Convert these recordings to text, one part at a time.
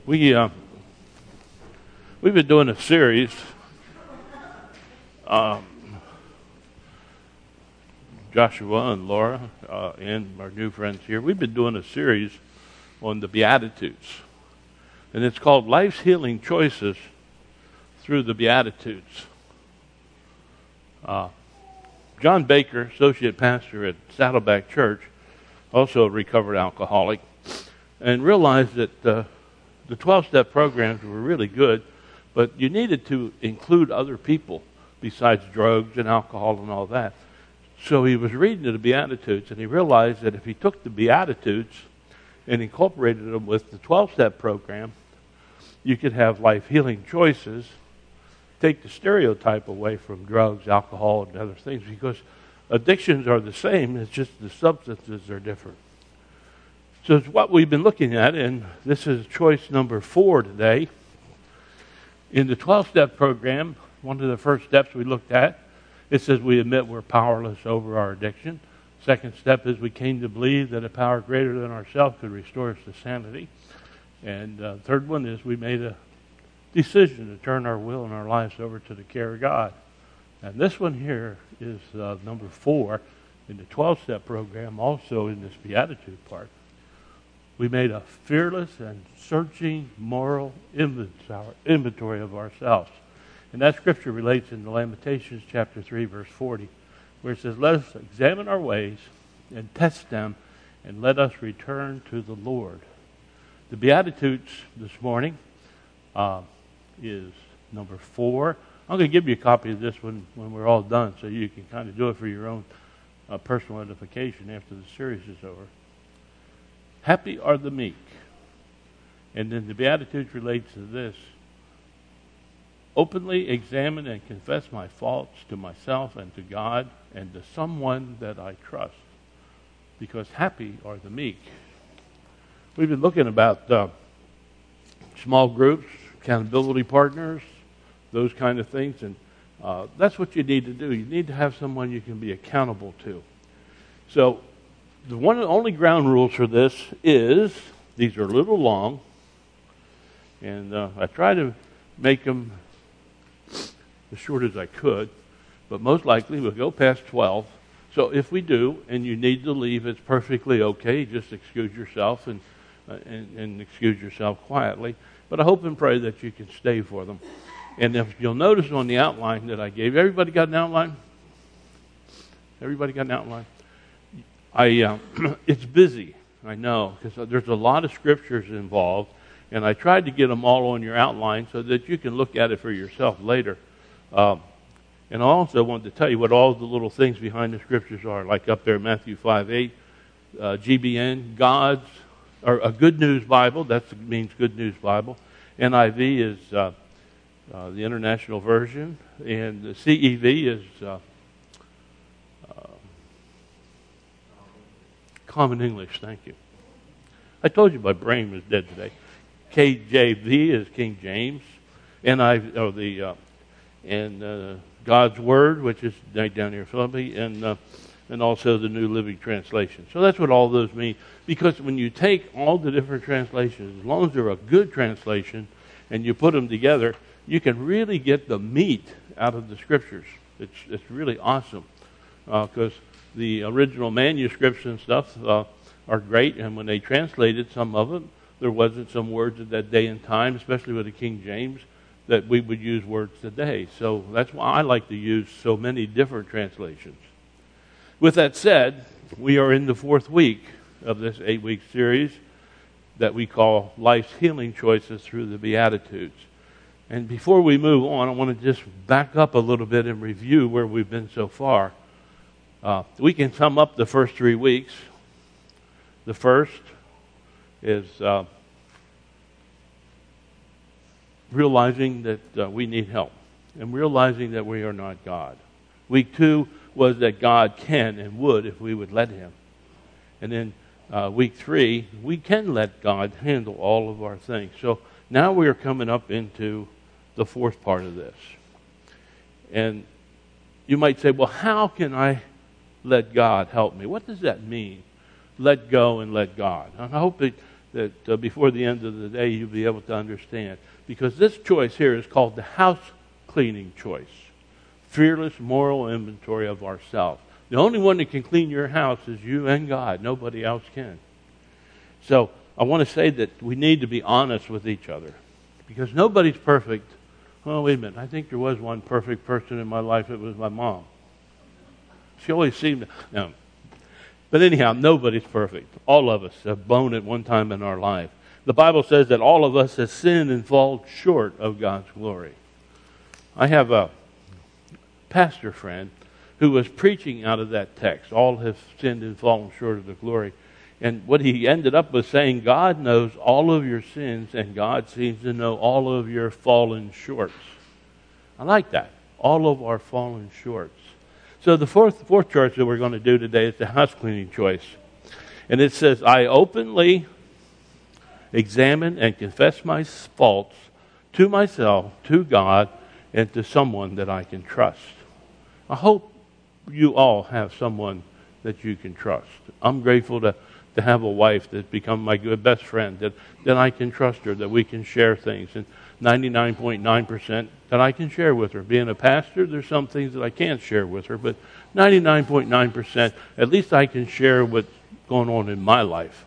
We we've been doing a series. Joshua and Laura and our new friends here. We've been doing a series on the Beatitudes, and it's called Life's Healing Choices Through the Beatitudes. John Baker, associate pastor at Saddleback Church, also a recovered alcoholic, and realized that the 12-step programs were really good, but you needed to include other people besides drugs and alcohol and all that. So he was reading the Beatitudes, and he realized that if he took the Beatitudes and incorporated them with the 12-step program, you could have life-healing choices, take the stereotype away from drugs, alcohol, and other things, because addictions are the same, it's just the substances are different. So it's what we've been looking at, and this is choice number 4 today. In the 12-step program, one of the first steps we looked at, it says we admit we're powerless over our addiction. Second step is we came to believe that a power greater than ourselves could restore us to sanity. And third one is we made a decision to turn our will and our lives over to the care of God. And this one here is number 4 in the 12-step program, also in this Beatitude part. We made a fearless and searching moral inventory of ourselves. And that scripture relates in the Lamentations chapter 3, verse 40, where it says, "Let us examine our ways and test them, and let us return to the Lord." The Beatitudes this morning is number 4. I'm going to give you a copy of this one when we're all done, so you can kind of do it for your own personal edification after the series is over. Happy are the meek. And then the Beatitudes relates to this. Openly examine and confess my faults to myself and to God and to someone that I trust, because happy are the meek. We've been looking about small groups, accountability partners, those kind of things, and that's what you need to do. You need to have someone you can be accountable to. So the one and only ground rules for this is, these are a little long, and I try to make them as short as I could, but most likely we'll go past 12. So if we do, and you need to leave, it's perfectly okay. Just excuse yourself and excuse yourself quietly. But I hope and pray that you can stay for them. And if you'll notice on the outline that I gave, everybody got an outline? Everybody got an outline? It's busy, I know, because there's a lot of scriptures involved, and I tried to get them all on your outline so that you can look at it for yourself later. And I also wanted to tell you what all the little things behind the scriptures are, like up there, Matthew 5:8, GBN, a Good News Bible, that means Good News Bible. NIV is the International Version, and the CEV is Common English. Thank you. I told you my brain was dead today. KJV is King James, and God's Word, which is down here, Philippi, and also the New Living Translation. So that's what all those mean. Because when you take all the different translations, as long as they're a good translation, and you put them together, you can really get the meat out of the Scriptures. It's really awesome, because the original manuscripts and stuff are great, and when they translated some of them, there wasn't some words at that day and time, especially with the King James, that we would use words today. So that's why I like to use so many different translations. With that said, we are in the 4th week of this 8-week series that we call Life's Healing Choices Through the Beatitudes. And before we move on, I want to just back up a little bit and review where we've been so far. We can sum up the first 3 weeks. The first is realizing that we need help and realizing that we are not God. Week 2 was that God can and would if we would let Him. And then week 3, we can let God handle all of our things. So now we are coming up into the 4th part of this. And you might say, well, how can I let God help me? What does that mean? Let go and let God. And I hope that that before the end of the day you'll be able to understand. Because this choice here is called the house cleaning choice. Fearless moral inventory of ourselves. The only one that can clean your house is you and God. Nobody else can. So I want to say that we need to be honest with each other. Because nobody's perfect. Oh, wait a minute. I think there was one perfect person in my life. It was my mom. She always seemed to... No. But anyhow, nobody's perfect. All of us have blown at one time in our life. The Bible says that all of us have sinned and fall short of God's glory. I have a pastor friend who was preaching out of that text. All have sinned and fallen short of the glory. And what he ended up with saying, God knows all of your sins and God seems to know all of your fallen shorts. I like that. All of our fallen shorts. So the fourth choice that we're going to do today is the house cleaning choice. And it says, I openly examine and confess my faults to myself, to God, and to someone that I can trust. I hope you all have someone that you can trust. I'm grateful to have a wife that's become my good best friend, that I can trust her, that we can share things. And 99.9% that I can share with her. Being a pastor, there's some things that I can't share with her, but 99.9%, at least I can share what's going on in my life.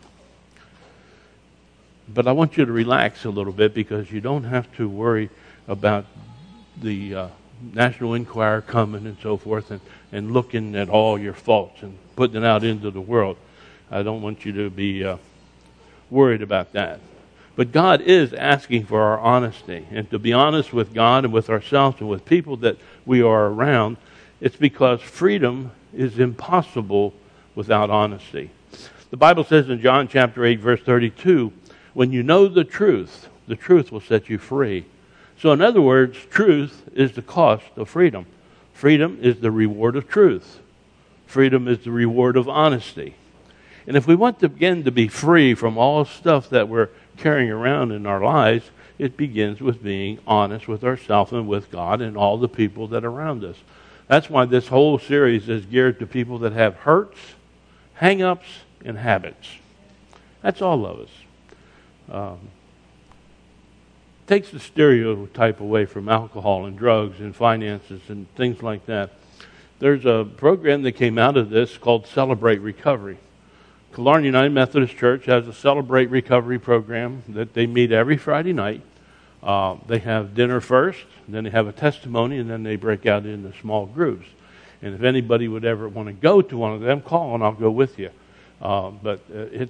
But I want you to relax a little bit because you don't have to worry about the National Enquirer coming and so forth and looking at all your faults and putting it out into the world. I don't want you to be worried about that. But God is asking for our honesty. And to be honest with God and with ourselves and with people that we are around, it's because freedom is impossible without honesty. The Bible says in John chapter 8, verse 32, when you know the truth will set you free. So in other words, truth is the cost of freedom. Freedom is the reward of truth. Freedom is the reward of honesty. And if we want to begin to be free from all stuff that we're carrying around in our lives, it begins with being honest with ourselves and with God and all the people that are around us. That's why this whole series is geared to people that have hurts, hang-ups, and habits. That's all of us. Takes the stereotype away from alcohol and drugs and finances and things like that. There's a program that came out of this called Celebrate Recovery. Killearn United Methodist Church has a Celebrate Recovery program that they meet every Friday night. They have dinner first, then they have a testimony, and then they break out into small groups. And if anybody would ever want to go to one of them, call and I'll go with you. But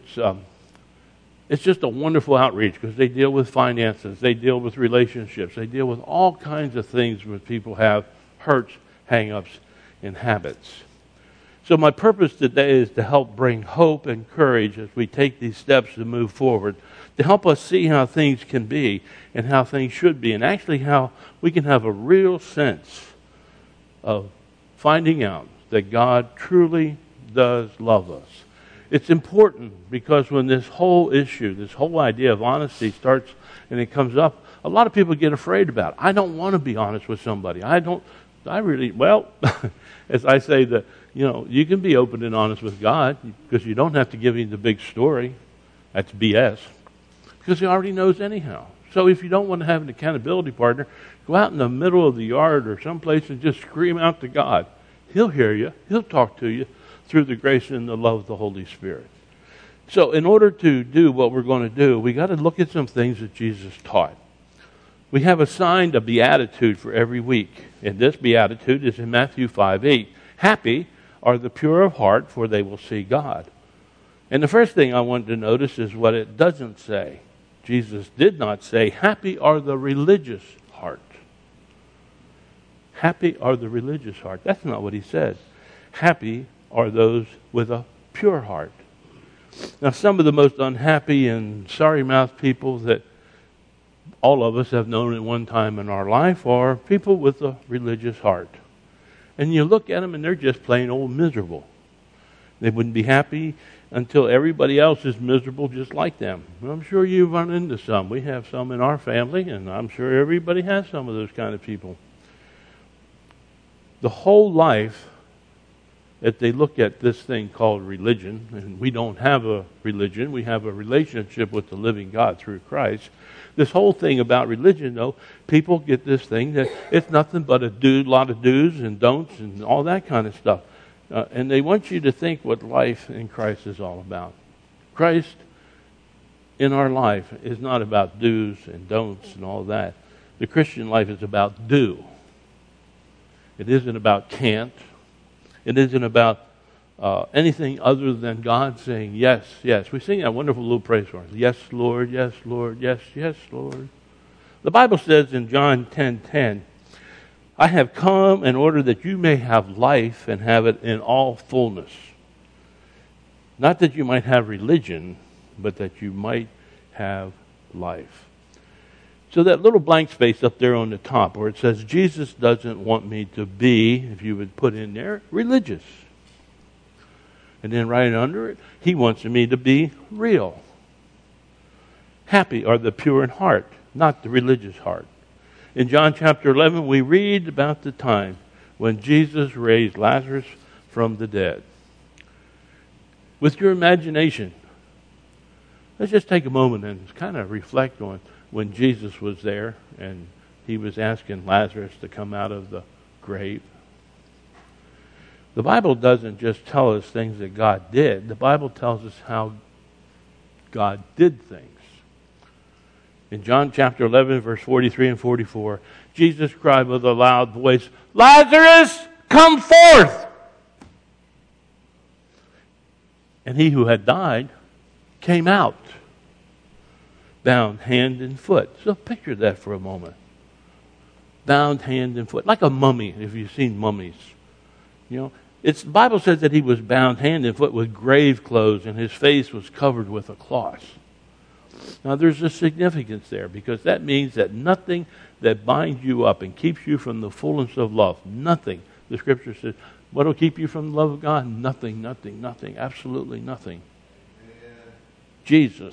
it's just a wonderful outreach because they deal with finances, they deal with relationships, they deal with all kinds of things when people have hurts, hang-ups, and habits. So my purpose today is to help bring hope and courage as we take these steps to move forward, to help us see how things can be and how things should be, and actually how we can have a real sense of finding out that God truly does love us. It's important because when this whole issue, this whole idea of honesty starts and it comes up, a lot of people get afraid about it. I don't want to be honest with somebody. As I say, you can be open and honest with God because you don't have to give him the big story. That's BS. Because he already knows anyhow. So if you don't want to have an accountability partner, go out in the middle of the yard or someplace and just scream out to God. He'll hear you. He'll talk to you through the grace and the love of the Holy Spirit. So in order to do what we're going to do, we got to look at some things that Jesus taught. We have assigned a beatitude for every week. And this beatitude is in Matthew 5:8. Happy are the pure of heart, for they will see God. And the first thing I want to notice is what it doesn't say. Jesus did not say, happy are the religious heart. Happy are the religious heart. That's not what he said. Happy are those with a pure heart. Now, some of the most unhappy and sorry-mouthed people that all of us have known at one time in our life are people with a religious heart. And you look at them and they're just plain old miserable. They wouldn't be happy until everybody else is miserable just like them. I'm sure you've run into some. We have some in our family, and I'm sure everybody has some of those kind of people. The whole life that they look at this thing called religion, and we don't have a religion, we have a relationship with the living God through Christ. This whole thing about religion, though, people get this thing that it's nothing but a lot of do's and don'ts and all that kind of stuff. And they want you to think what life in Christ is all about. Christ in our life is not about do's and don'ts and all that. The Christian life is about do. It isn't about can't. It isn't about anything other than God saying, yes, yes. We sing that wonderful little praise song. Yes, Lord, yes, Lord, yes, yes, Lord. The Bible says in John 10:10, I have come in order that you may have life and have it in all fullness. Not that you might have religion, but that you might have life. So that little blank space up there on the top where it says Jesus doesn't want me to be, if you would put in there, religious. And then right under it, he wants me to be real. Happy are the pure in heart, not the religious heart. In John chapter 11, we read about the time when Jesus raised Lazarus from the dead. With your imagination, let's just take a moment and kind of reflect on when Jesus was there and he was asking Lazarus to come out of the grave. The Bible doesn't just tell us things that God did. The Bible tells us how God did things. In John chapter 11, verse 43 and 44, Jesus cried with a loud voice, Lazarus, come forth! And he who had died came out, bound hand and foot. So picture that for a moment. Bound hand and foot, like a mummy, if you've seen mummies. You know, the Bible says that he was bound hand and foot with grave clothes, and his face was covered with a cloth. Now there's a significance there, because that means that nothing that binds you up and keeps you from the fullness of love, nothing, the Scripture says, what will keep you from the love of God? Nothing, nothing, nothing, absolutely nothing. Amen. Jesus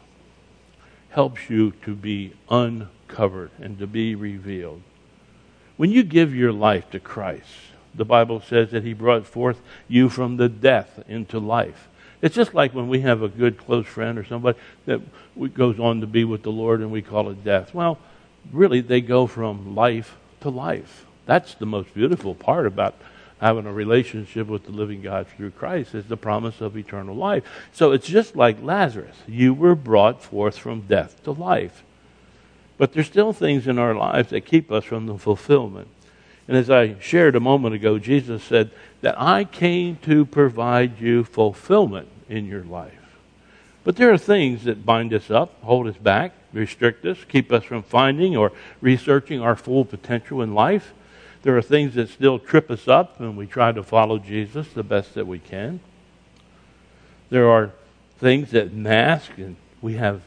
helps you to be uncovered and to be revealed. When you give your life to Christ, the Bible says that he brought forth you from the death into life. It's just like when we have a good close friend or somebody that goes on to be with the Lord and we call it death. Well, really they go from life to life. That's the most beautiful part about having a relationship with the living God through Christ, is the promise of eternal life. So it's just like Lazarus. You were brought forth from death to life. But there's still things in our lives that keep us from the fulfillment. And as I shared a moment ago, Jesus said that I came to provide you fulfillment in your life. But there are things that bind us up, hold us back, restrict us, keep us from finding or researching our full potential in life. There are things that still trip us up when we try to follow Jesus the best that we can. There are things that mask, and we have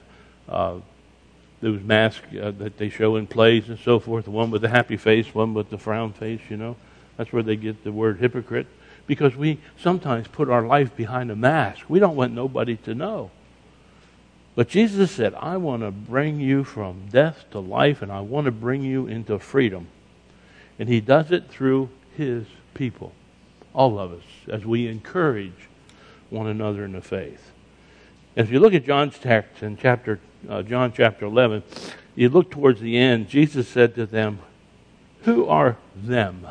those masks that they show in plays and so forth, one with the happy face, one with the frown face, you know. That's where they get the word hypocrite, because we sometimes put our life behind a mask. We don't want nobody to know. But Jesus said, I want to bring you from death to life, and I want to bring you into freedom. And he does it through his people, all of us, as we encourage one another in the faith. If you look at John's text in John chapter 11, you look towards the end, Jesus said to them, who are them?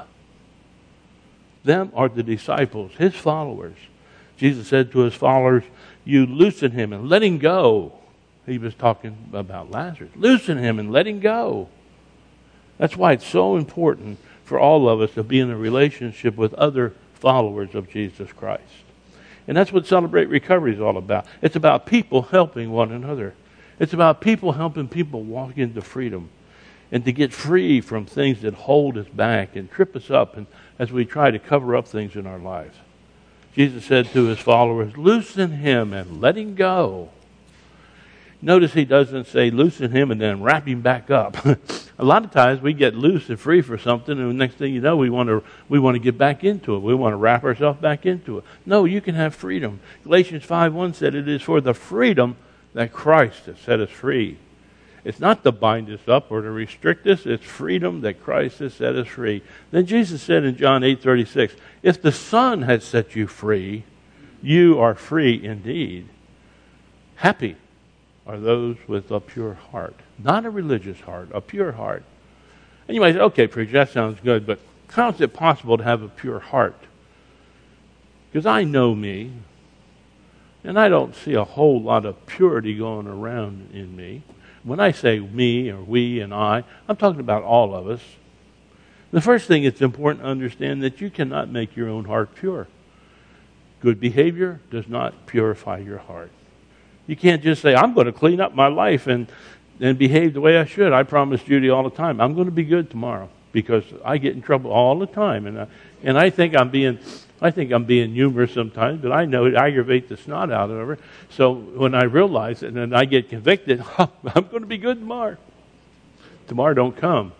Them are the disciples, his followers. Jesus said to his followers, you loosen him and let him go. He was talking about Lazarus. Loosen him and let him go. That's why it's so important for all of us to be in a relationship with other followers of Jesus Christ. And that's what Celebrate Recovery is all about. It's about people helping one another. It's about people helping people walk into freedom and to get free from things that hold us back and trip us up, and as we try to cover up things in our lives. Jesus said to his followers, loosen him and let him go. Notice he doesn't say loosen him and then wrap him back up. A lot of times we get loose and free for something, and the next thing you know, we want to get back into it. We want to wrap ourselves back into it. No, you can have freedom. Galatians 5:1 said it is for the freedom that Christ has set us free. It's not to bind us up or to restrict us. It's freedom that Christ has set us free. Then Jesus said in John 8:36, if the Son has set you free, you are free indeed. Happy are those with a pure heart. Not a religious heart, a pure heart. And you might say, okay, preacher, that sounds good, but how is it possible to have a pure heart? Because I know me, and I don't see a whole lot of purity going around in me. When I say me or we and I'm talking about all of us. The first thing it's important to understand that you cannot make your own heart pure. Good behavior does not purify your heart. You can't just say, I'm going to clean up my life and behave the way I should. I promise Judy all the time, I'm going to be good tomorrow because I get in trouble all the time. And I think I'm being humorous sometimes, but I know it aggravates the snot out of her. So when I realize it and I get convicted, I'm going to be good tomorrow. Tomorrow don't come.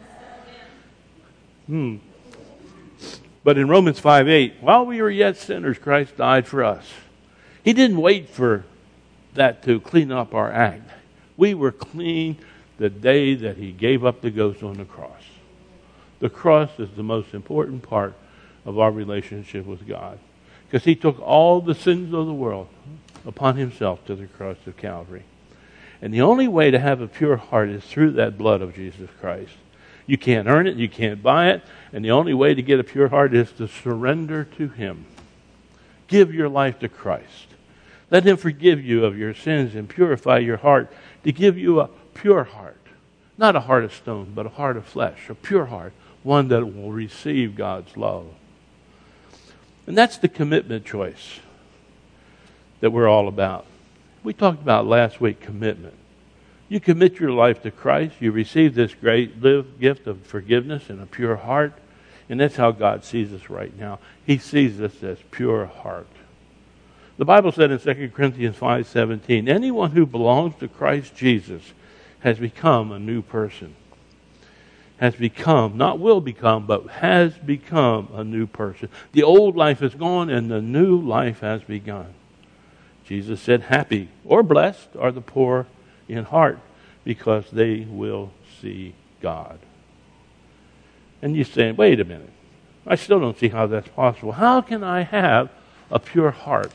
But in Romans 5:8, while we were yet sinners, Christ died for us. He didn't wait for that to clean up our act. We were clean the day that he gave up the ghost on the cross. The cross is the most important part of our relationship with God, because he took all the sins of the world upon himself to the cross of Calvary. And the only way to have a pure heart is through that blood of Jesus Christ. You can't earn it, you can't buy it, and the only way to get a pure heart is to surrender to him. Give your life to Christ. Let him forgive you of your sins and purify your heart to give you a pure heart. Not a heart of stone, but a heart of flesh, a pure heart, one that will receive God's love. And that's the commitment choice that we're all about. We talked about last week commitment. You commit your life to Christ, you receive this great gift of forgiveness and a pure heart, and that's how God sees us right now. He sees us as pure heart. The Bible said in 2 Corinthians 5:17, anyone who belongs to Christ Jesus has become a new person. Has become, not will become, but has become a new person. The old life is gone and the new life has begun. Jesus said, happy or blessed are the poor in heart, because they will see God. And you're saying, wait a minute, I still don't see how that's possible. How can I have a pure heart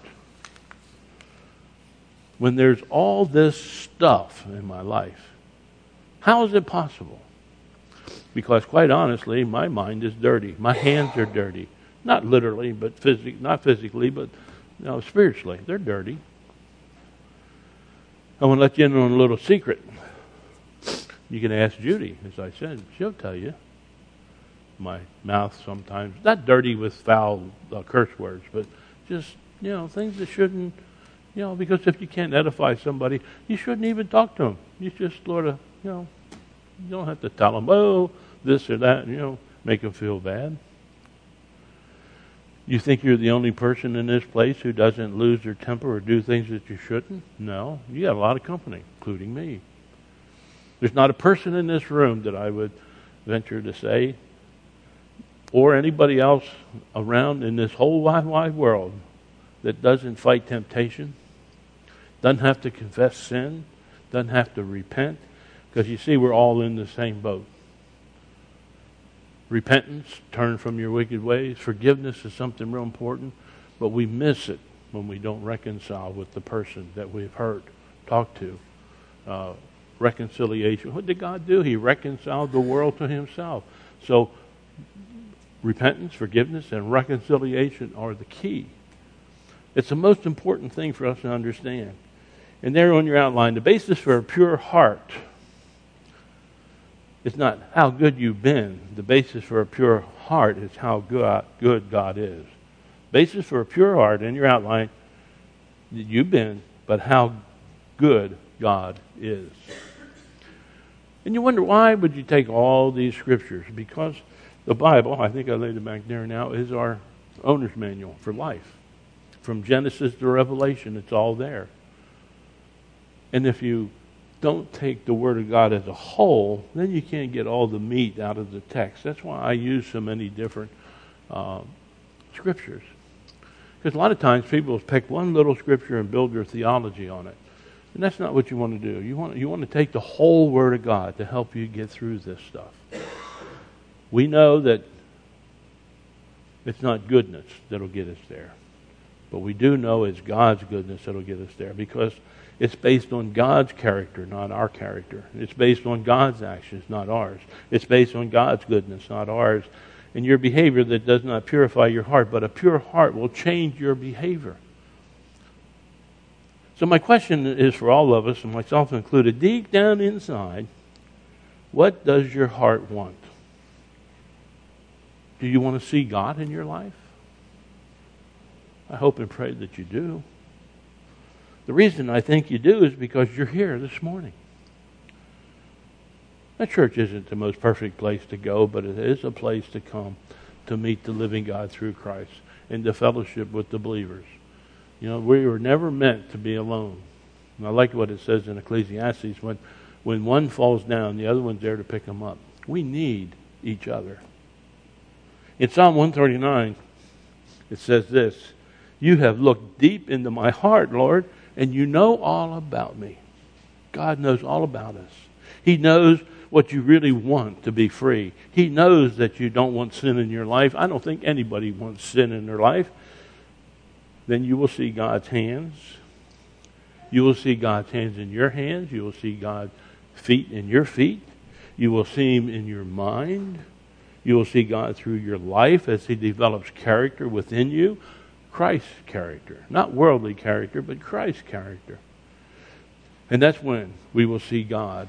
when there's all this stuff in my life? How is it possible? Because quite honestly, my mind is dirty. My hands are dirty. Not literally, but not physically, but spiritually. They're dirty. I want to let you in on a little secret. You can ask Judy, as I said. She'll tell you. My mouth sometimes, not dirty with foul curse words, but just, things that shouldn't, because if you can't edify somebody, you shouldn't even talk to them. You just sort of, you don't have to tell them, oh, this or that, make them feel bad. You think you're the only person in this place who doesn't lose their temper or do things that you shouldn't? No. You got a lot of company, including me. There's not a person in this room that I would venture to say, or anybody else around in this whole wide world, that doesn't fight temptation, doesn't have to confess sin, doesn't have to repent, because you see, we're all in the same boat. Repentance, turn from your wicked ways. Forgiveness is something real important, but we miss it when we don't reconcile with the person that we've hurt, talked to. Reconciliation. What did God do? He reconciled the world to himself. So repentance, forgiveness, and reconciliation are the key. It's the most important thing for us to understand. And there on your outline, the basis for a pure heart is not how good you've been. The basis for a pure heart is how good God is. Basis for a pure heart in your outline, you've been, but how good God is. And you wonder, why would you take all these scriptures? Because the Bible, I think I laid it back there now, is our owner's manual for life. From Genesis to Revelation, it's all there. And if you don't take the Word of God as a whole, then you can't get all the meat out of the text. That's why I use so many different scriptures. Because a lot of times people pick one little scripture and build their theology on it. And that's not what you want to do. You want to take the whole Word of God to help you get through this stuff. We know that it's not goodness that'll get us there. But we do know it's God's goodness that'll get us there, because it's based on God's character, not our character. It's based on God's actions, not ours. It's based on God's goodness, not ours. And your behavior that does not purify your heart, but a pure heart will change your behavior. So my question is for all of us, and myself included, deep down inside, what does your heart want? Do you want to see God in your life? I hope and pray that you do. The reason I think you do is because you're here this morning. That church isn't the most perfect place to go, but it is a place to come to meet the living God through Christ and to fellowship with the believers. You know, we were never meant to be alone. And I like what it says in Ecclesiastes, when one falls down, the other one's there to pick them up. We need each other. In Psalm 139, it says this, "You have looked deep into my heart, Lord, and you know all about me." God knows all about us. He knows what you really want to be free. He knows that you don't want sin in your life. I don't think anybody wants sin in their life. Then you will see God's hands. You will see God's hands in your hands. You will see God's feet in your feet. You will see Him in your mind. You will see God through your life as He develops character within you. Christ's character. Not worldly character, but Christ's character. And that's when we will see God.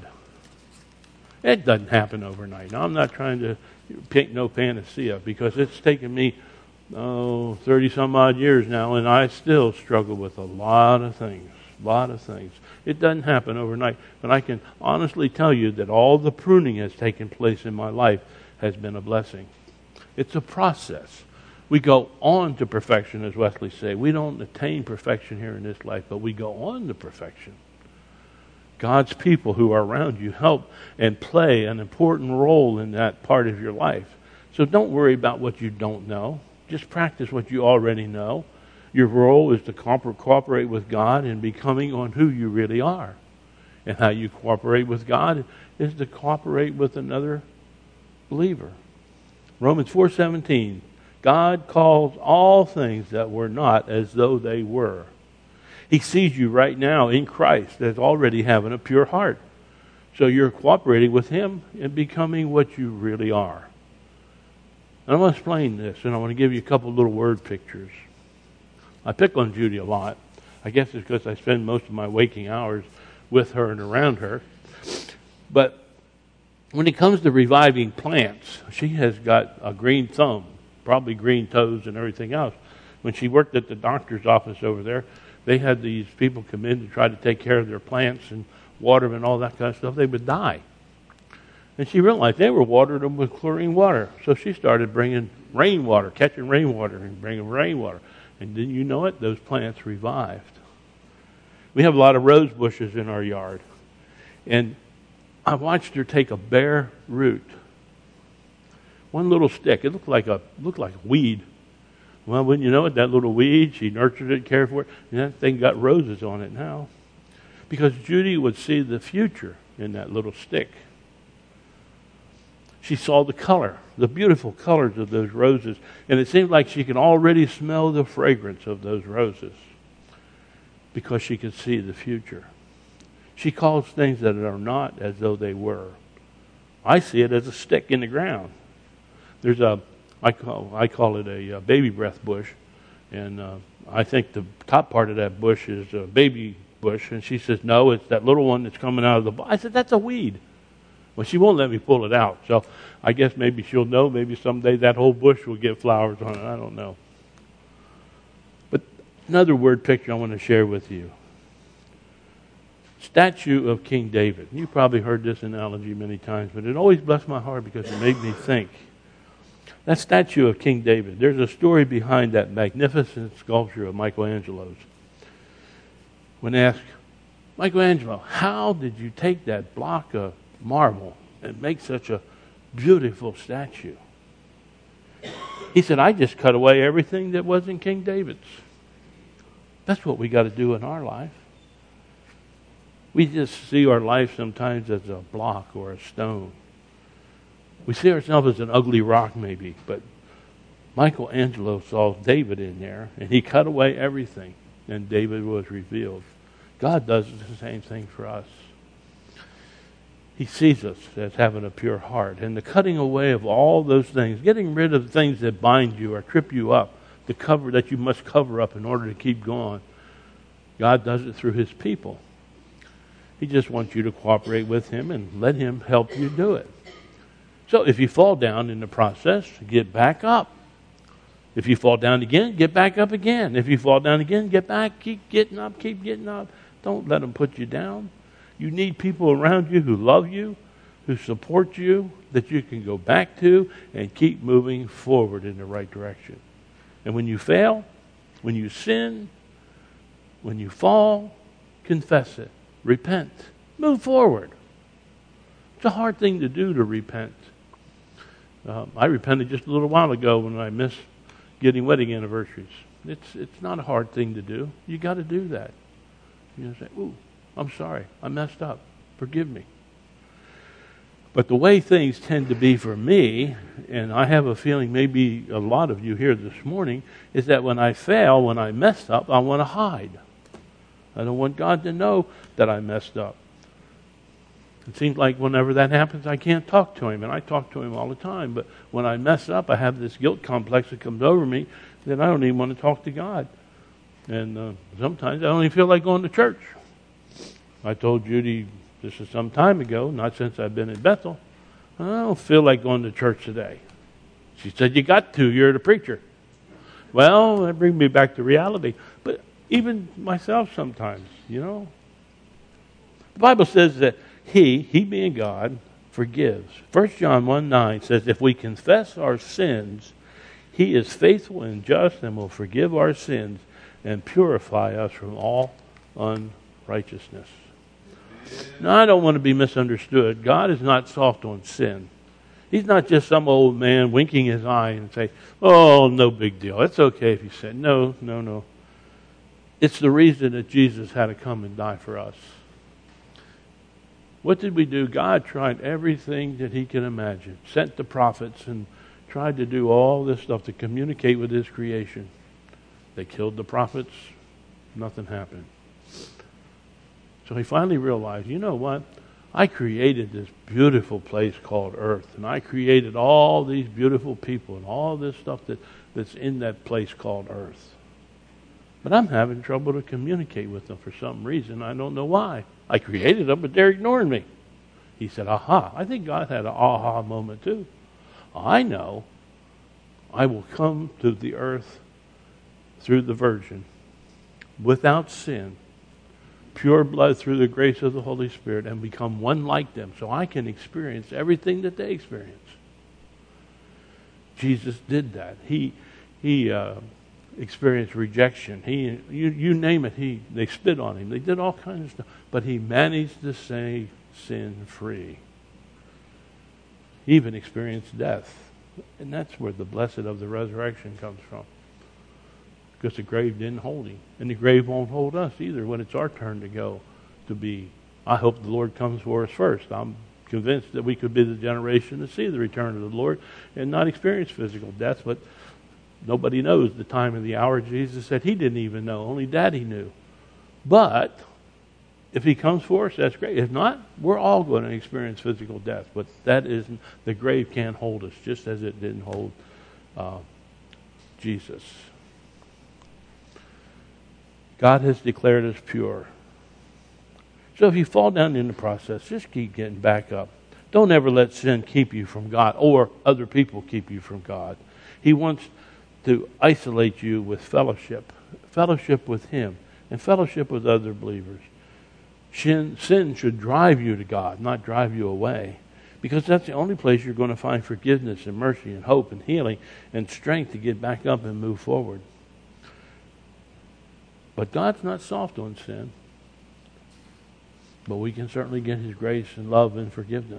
It doesn't happen overnight. Now, I'm not trying to paint no panacea, because it's taken me 30 some odd years now, and I still struggle with a lot of things. It doesn't happen overnight, but I can honestly tell you that all the pruning has taken place in my life has been a blessing. It's a process. We go on to perfection, as Wesley said. We don't attain perfection here in this life, but we go on to perfection. God's people who are around you help and play an important role in that part of your life. So don't worry about what you don't know. Just practice what you already know. Your role is to cooperate with God in becoming on who you really are. And how you cooperate with God is to cooperate with another believer. Romans 4:17, God calls all things that were not as though they were. He sees you right now in Christ as already having a pure heart. So you're cooperating with Him and becoming what you really are. And I'm going to explain this, and I want to give you a couple little word pictures. I pick on Judy a lot. I guess it's because I spend most of my waking hours with her and around her. But when it comes to reviving plants, she has got a green thumb, probably green toes and everything else. When she worked at the doctor's office over there, they had these people come in to try to take care of their plants and water them and all that kind of stuff. They would die. And she realized they were watering them with chlorine water. So she started bringing rainwater, catching rainwater and bringing rainwater. And then you know it, those plants revived. We have a lot of rose bushes in our yard. And I watched her take a bare root. One little stick. It looked like a weed. Well, wouldn't you know it, that little weed, she nurtured it, cared for it, and that thing got roses on it now. Because Judy would see the future in that little stick. She saw the color, the beautiful colors of those roses, and it seemed like she could already smell the fragrance of those roses because she could see the future. She calls things that are not as though they were. I see it as a stick in the ground. There's I call it a baby breath bush, and I think the top part of that bush is a baby bush, and she says, no, it's that little one that's coming out of the bush. I said, that's a weed. Well, she won't let me pull it out, so I guess maybe she'll know. Maybe someday that whole bush will get flowers on it. I don't know. But another word picture I want to share with you. Statue of King David. You probably heard this analogy many times, but it always blessed my heart because it made me think. That statue of King David, there's a story behind that magnificent sculpture of Michelangelo's. When asked, Michelangelo, how did you take that block of marble and make such a beautiful statue? He said, I just cut away everything that wasn't King David's. That's what we got to do in our life. We just see our life sometimes as a block or a stone. We see ourselves as an ugly rock maybe, but Michelangelo saw David in there, and he cut away everything, and David was revealed. God does the same thing for us. He sees us as having a pure heart, and the cutting away of all those things, getting rid of things that bind you or trip you up, the cover that you must cover up in order to keep going. God does it through His people. He just wants you to cooperate with Him and let Him help you do it. So if you fall down in the process, get back up. If you fall down again, get back up again. If you fall down again, get back, keep getting up, keep getting up. Don't let them put you down. You need people around you who love you, who support you, that you can go back to and keep moving forward in the right direction. And when you fail, when you sin, when you fall, confess it. Repent. Move forward. It's a hard thing to do, to repent. I repented just a little while ago when I missed getting wedding anniversaries. It's not a hard thing to do. You got to do that. You say, "Ooh, I'm sorry. I messed up. Forgive me." But the way things tend to be for me, and I have a feeling maybe a lot of you here this morning, is that when I fail, when I mess up, I want to hide. I don't want God to know that I messed up. It seems like whenever that happens, I can't talk to Him, and I talk to Him all the time. But when I mess up, I have this guilt complex that comes over me that I don't even want to talk to God. And sometimes I don't even feel like going to church. I told Judy, this is some time ago, not since I've been in Bethel, I don't feel like going to church today. She said, "You got to, you're the preacher." Well, that brings me back to reality. But even myself sometimes, The Bible says that He being God, forgives. 1 John 1:9 says, if we confess our sins, He is faithful and just and will forgive our sins and purify us from all unrighteousness. Now, I don't want to be misunderstood. God is not soft on sin. He's not just some old man winking his eye and say, "Oh, no big deal. It's okay if you sin." No. It's the reason that Jesus had to come and die for us. What did we do? God tried everything that He could imagine. Sent the prophets and tried to do all this stuff to communicate with His creation. They killed the prophets. Nothing happened. So He finally realized, you know what? I created this beautiful place called earth. And I created all these beautiful people and all this stuff that's in that place called earth. But I'm having trouble to communicate with them for some reason. I don't know why. I created them, but they're ignoring me. He said, aha. I think God had an aha moment too. I know I will come to the earth through the Virgin, without sin, pure blood through the grace of the Holy Spirit, and become one like them so I can experience everything that they experience. Jesus did that. He experienced rejection. You name it, they spit on Him. They did all kinds of stuff. But He managed to stay sin-free. He even experienced death. And that's where the blessed of the resurrection comes from. Because the grave didn't hold Him. And the grave won't hold us either when it's our turn to go to be. I hope the Lord comes for us first. I'm convinced that we could be the generation to see the return of the Lord and not experience physical death, but nobody knows the time and the hour. Jesus said He didn't even know. Only Daddy knew. But if He comes for us, that's great. If not, we're all going to experience physical death. But that isn't, the grave can't hold us, just as it didn't hold Jesus. God has declared us pure. So if you fall down in the process, just keep getting back up. Don't ever let sin keep you from God or other people keep you from God. He wants to isolate you with fellowship with Him, and fellowship with other believers. Sin should drive you to God, not drive you away, because that's the only place you're going to find forgiveness and mercy and hope and healing and strength to get back up and move forward. But God's not soft on sin, but we can certainly get His grace and love and forgiveness.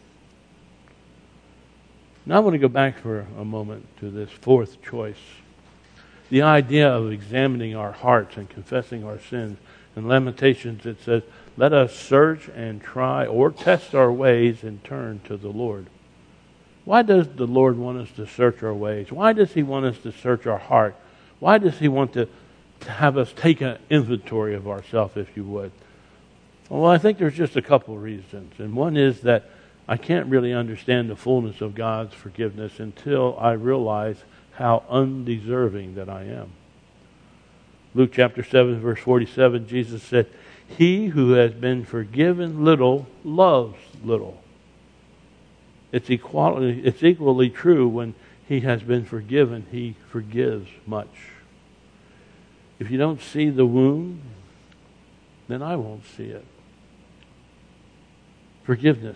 Now I want to go back for a moment to this fourth choice. The idea of examining our hearts and confessing our sins. In Lamentations it says, let us search and try or test our ways and turn to the Lord. Why does the Lord want us to search our ways? Why does He want us to search our heart? Why does He want to have us take an inventory of ourselves, if you would? Well, I think there's just a couple of reasons. And one is that I can't really understand the fullness of God's forgiveness until I realize how undeserving that I am. Luke chapter 7, verse 47, Jesus said, "He who has been forgiven little loves little." It's equally true when he has been forgiven, he forgives much. If you don't see the wound, then I won't see it. Forgiveness.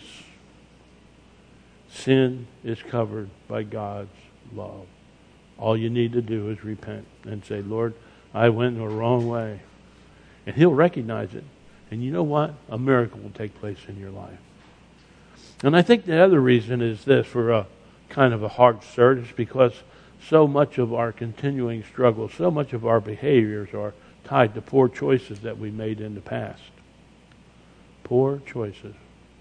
Sin is covered by God's love. All you need to do is repent and say, "Lord, I went the wrong way." And He'll recognize it. And you know what? A miracle will take place in your life. And I think the other reason is this, for a kind of a heart search, is because so much of our continuing struggle, so much of our behaviors are tied to poor choices that we made in the past. Poor choices.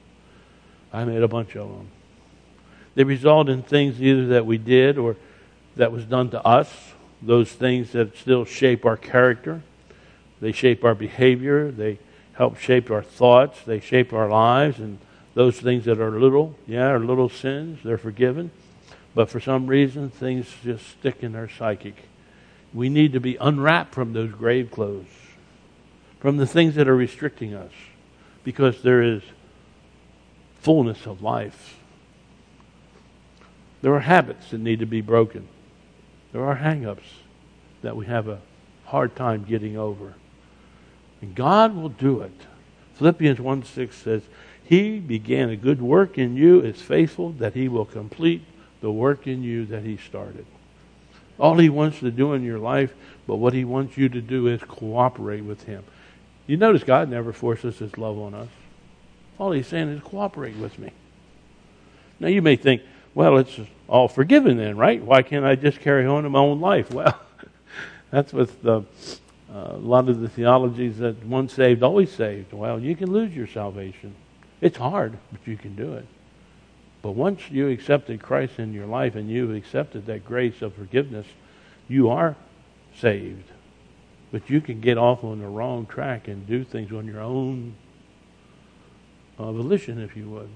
I made a bunch of them. They result in things either that we did or that was done to us, those things that still shape our character. They shape our behavior. They help shape our thoughts. They shape our lives. And those things that are little sins, they're forgiven. But for some reason, things just stick in our psychic. We need to be unwrapped from those grave clothes, from the things that are restricting us, because there is fullness of life. There are habits that need to be broken. There are hang-ups that we have a hard time getting over. And God will do it. Philippians 1:6 says, "He began a good work in you, is faithful that He will complete the work in you that He started." All He wants to do in your life, but what He wants you to do is cooperate with Him. You notice God never forces His love on us. All He's saying is cooperate with me. Now you may think, well, it's all forgiven then, right? Why can't I just carry on in my own life? Well, that's with a lot of the theologies that once saved, always saved. Well, you can lose your salvation. It's hard, but you can do it. But once you accepted Christ in your life and you've accepted that grace of forgiveness, you are saved. But you can get off on the wrong track and do things on your own volition, if you would.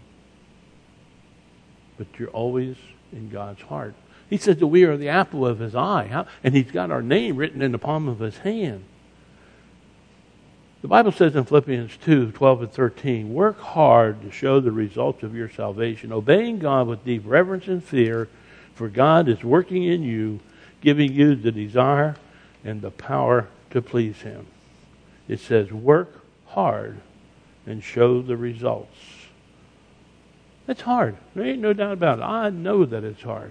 But you're always in God's heart. He said that we are the apple of His eye. And He's got our name written in the palm of His hand. The Bible says in Philippians 2:12 and 13, "Work hard to show the results of your salvation, obeying God with deep reverence and fear, for God is working in you, giving you the desire and the power to please Him." It says, work hard and show the results. It's hard. There ain't no doubt about it. I know that it's hard.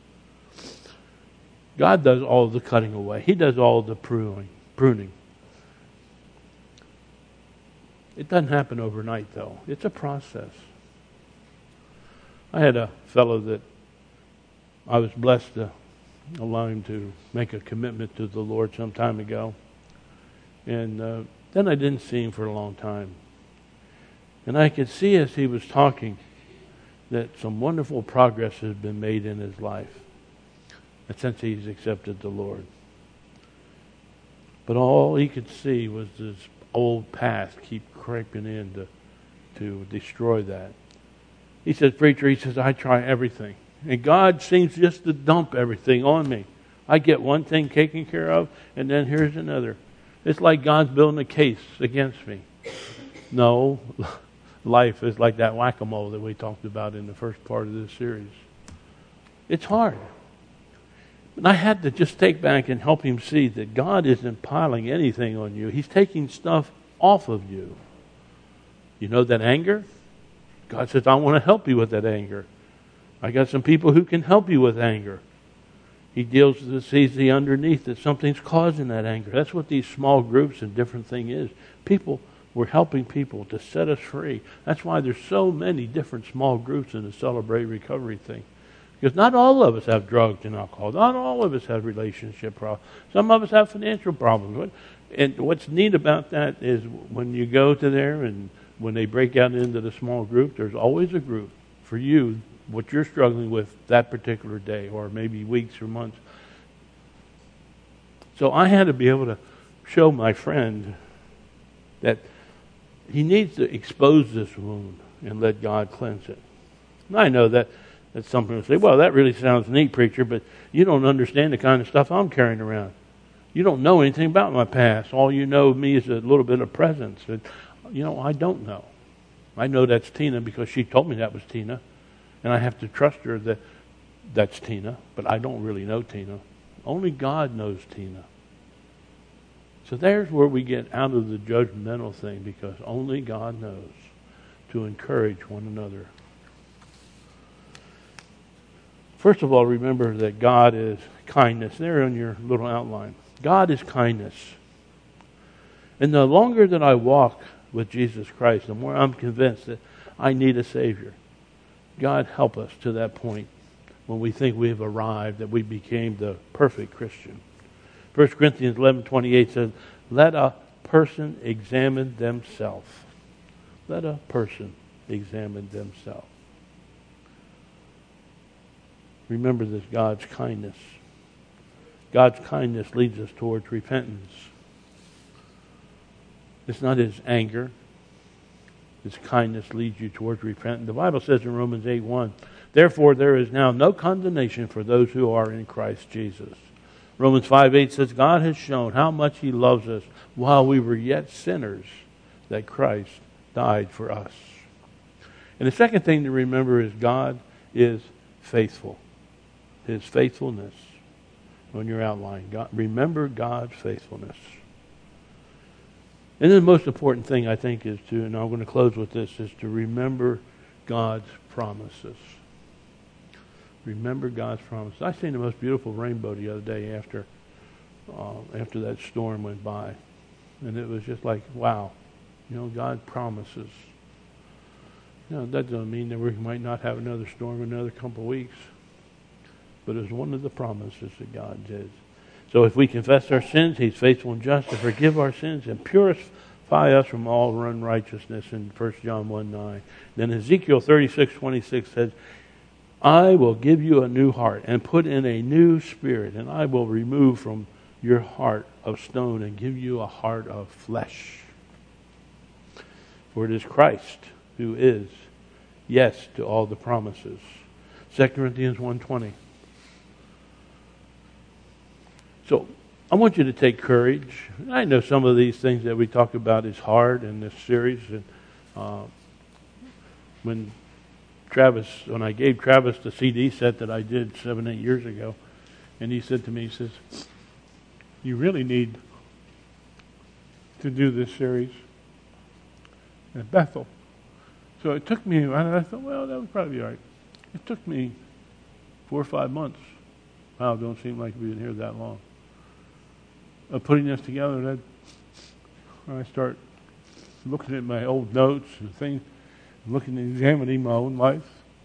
God does all the cutting away. He does all the pruning. It doesn't happen overnight, though. It's a process. I had a fellow that I was blessed to allow him to make a commitment to the Lord some time ago. And then I didn't see him for a long time. And I could see as he was talking that some wonderful progress has been made in his life since he's accepted the Lord. But all he could see was this old past keep creeping in to destroy that. He says, "Preacher," he says, "I try everything. And God seems just to dump everything on me. I get one thing taken care of, and then here's another. It's like God's building a case against me." No, life is like that whack-a-mole that we talked about in the first part of this series. It's hard. And I had to just take back and help him see that God isn't piling anything on you. He's taking stuff off of you. You know that anger? God says, "I want to help you with that anger. I got some people who can help you with anger." He sees the underneath that something's causing that anger. That's what these small groups and different thing is. We're helping people to set us free. That's why there's so many different small groups in the Celebrate Recovery thing. Because not all of us have drugs and alcohol. Not all of us have relationship problems. Some of us have financial problems. And what's neat about that is when you go to there and when they break out into the small group, there's always a group for you, what you're struggling with that particular day or maybe weeks or months. So I had to be able to show my friend that he needs to expose this wound and let God cleanse it. And I know that some people say, well, that really sounds neat, preacher, but you don't understand the kind of stuff I'm carrying around. You don't know anything about my past. All you know of me is a little bit of presence. And, I don't know. I know that's Tina because she told me that was Tina. And I have to trust her that that's Tina. But I don't really know Tina. Only God knows Tina. So there's where we get out of the judgmental thing, because only God knows to encourage one another. First of all, remember that God is kindness. There on your little outline. God is kindness. And the longer that I walk with Jesus Christ, the more I'm convinced that I need a Savior. God help us to that point when we think we've arrived, that we became the perfect Christian. 1 Corinthians 11:28 says, let a person examine themselves. Let a person examine themselves. Remember this, God's kindness. God's kindness leads us towards repentance. It's not His anger. His kindness leads you towards repentance. The Bible says in Romans 8:1, therefore there is now no condemnation for those who are in Christ Jesus. Romans 5:8 says, God has shown how much He loves us while we were yet sinners, that Christ died for us. And the second thing to remember is God is faithful. His faithfulness. On your outline, remember God's faithfulness. And then the most important thing, I think, is to, and I'm going to close with this, is to remember God's promises. Remember God's promises. I seen the most beautiful rainbow the other day after that storm went by. And it was just like, wow, God promises. That doesn't mean that we might not have another storm in another couple of weeks. But it's one of the promises that God did. So if we confess our sins, He's faithful and just to forgive our sins and purify us from all unrighteousness in 1 John 1:9. Then Ezekiel 36:26 says, I will give you a new heart and put in a new spirit, and I will remove from your heart of stone and give you a heart of flesh. For it is Christ who is yes to all the promises. 2 Corinthians 1:20. So I want you to take courage. I know some of these things that we talk about is hard in this series. And when I gave Travis the CD set that I did 7-8 years ago, and he said to me, he says, you really need to do this series at Bethel. So it took me, and I thought, well, that would probably be all right. It took me 4 or 5 months. Wow, don't seem like we've been here that long. Of putting this together, and then I start looking at my old notes and things, looking and examining my own life.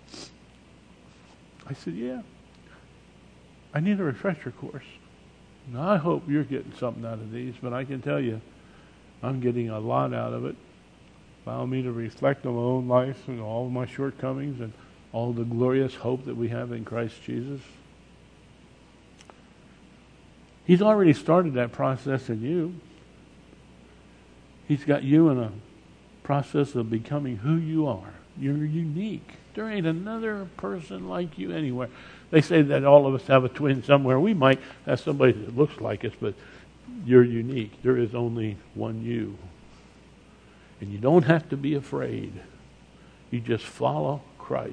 I said, yeah, I need a refresher course. Now, I hope you're getting something out of these, but I can tell you, I'm getting a lot out of it. Allow me to reflect on my own life and all of my shortcomings and all the glorious hope that we have in Christ Jesus. He's already started that process in you. He's got you in a process of becoming who you are. You're unique. There ain't another person like you anywhere. They say that all of us have a twin somewhere. We might have somebody that looks like us, but you're unique. There is only one you. And you don't have to be afraid. You just follow Christ.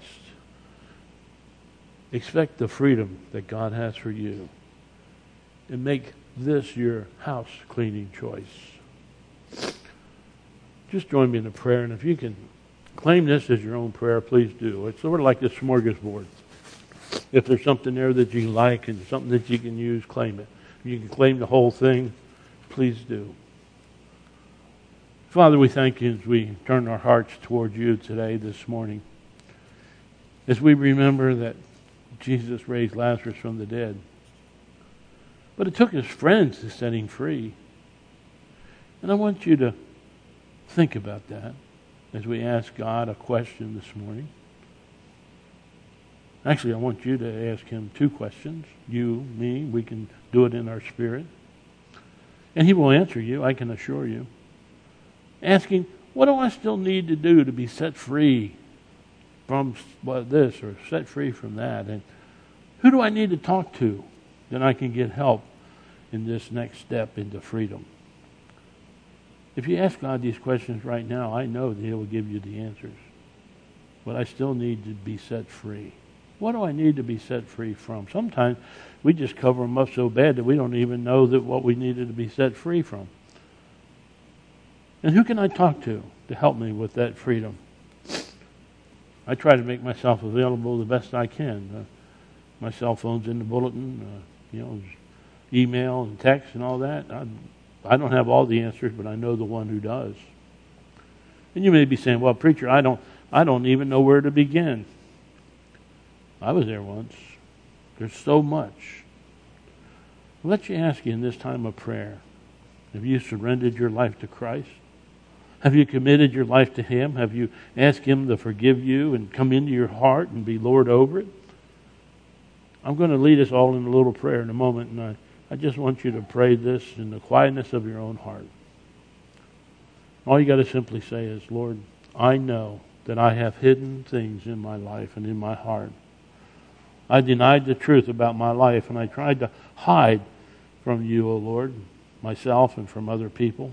Expect the freedom that God has for you. And make this your house cleaning choice. Just join me in a prayer, and if you can claim this as your own prayer, please do. It's sort of like the smorgasbord. If there's something there that you like and something that you can use, claim it. If you can claim the whole thing, please do. Father, we thank you as we turn our hearts toward you today, this morning. As we remember that Jesus raised Lazarus from the dead. But it took his friends to set him free. And I want you to think about that as we ask God a question this morning. Actually, I want you to ask him two questions. You, me, we can do it in our spirit. And he will answer you, I can assure you. Asking, what do I still need to do to be set free from this or set free from that? And who do I need to talk to that I can get help in this next step into freedom? If you ask God these questions right now, I know that he will give you the answers. But I still need to be set free. What do I need to be set free from? Sometimes we just cover them up so bad that we don't even know that what we needed to be set free from. And who can I talk to help me with that freedom? I try to make myself available the best I can. My cell phone's in the bulletin, email and text and all that. I don't have all the answers, but I know the one who does. And you may be saying, well, preacher, I don't even know where to begin. I was there once. There's so much. Let you ask you in this time of prayer, have you surrendered your life to Christ? Have you committed your life to him? Have you asked him to forgive you and come into your heart and be Lord over it? I'm going to lead us all in a little prayer in a moment, and I just want you to pray this in the quietness of your own heart. All you got to simply say is, Lord, I know that I have hidden things in my life and in my heart. I denied the truth about my life, and I tried to hide from you, O Lord, myself and from other people.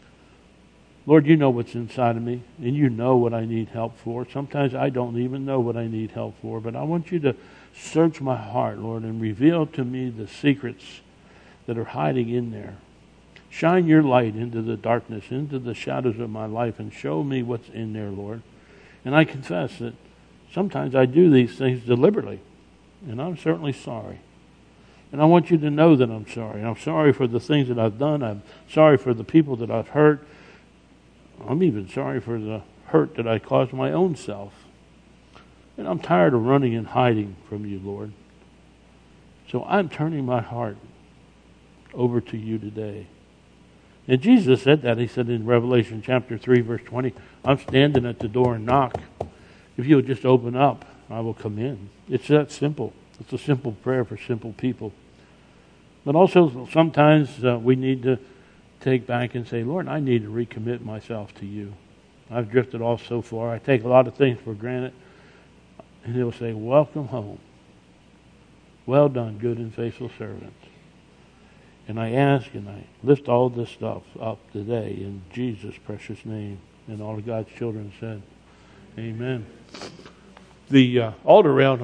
Lord, you know what's inside of me, and you know what I need help for. Sometimes I don't even know what I need help for, but I want you to search my heart, Lord, and reveal to me the secrets that are hiding in there. Shine your light into the darkness, into the shadows of my life, and show me what's in there, Lord. And I confess that sometimes I do these things deliberately, and I'm certainly sorry. And I want you to know that I'm sorry. I'm sorry for the things that I've done. I'm sorry for the people that I've hurt. I'm even sorry for the hurt that I caused my own self. And I'm tired of running and hiding from you, Lord. So I'm turning my heart over to you today. And Jesus said that. He said in Revelation chapter 3, verse 20, I'm standing at the door and knock. If you'll just open up, I will come in. It's that simple. It's a simple prayer for simple people. But also sometimes we need to take back and say, Lord, I need to recommit myself to you. I've drifted off so far. I take a lot of things for granted. And he'll say, welcome home. Well done, good and faithful servants. And I ask and I lift all this stuff up today in Jesus' precious name. And all of God's children said, amen. The altar rail